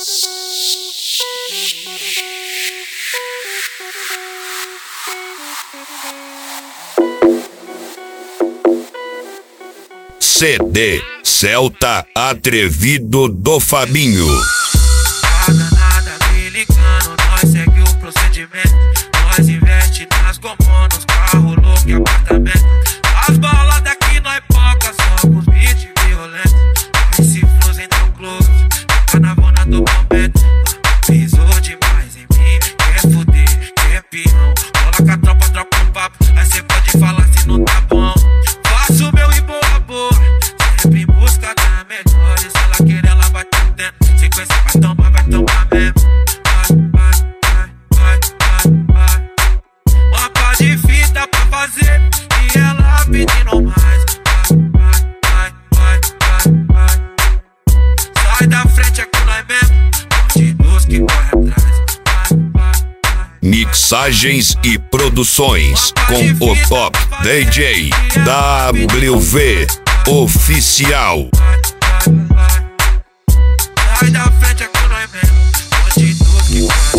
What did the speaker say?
CD Celta Atrevido do Fabinho. A danada me ligando, nós segue o procedimento. Nós investe nas comunas, carro louco e apartamento. As baladas aqui nós poca, só com os beats violentos. Esse flows entra no close, carnavona do momento. Pisou demais em mim, quer fuder, quer peão. Rola com a tropa, troca um papo, aí cê pode falar se não tá bom. Faço o meu e boa, boa, sempre em busca da melhor. E se ela querer, ela vai ter dentro. Sequência vai tomar mesmo. Vai. Uma pá de fita pra fazer e ela pedindo mais. Vai. Sai da frente, aqui nós mesmo. Bandidos que corre atrás. Mixagens e produções com o Top DJ WV Oficial. Sai da frente, aqui nós mesmo. Bandidos que corre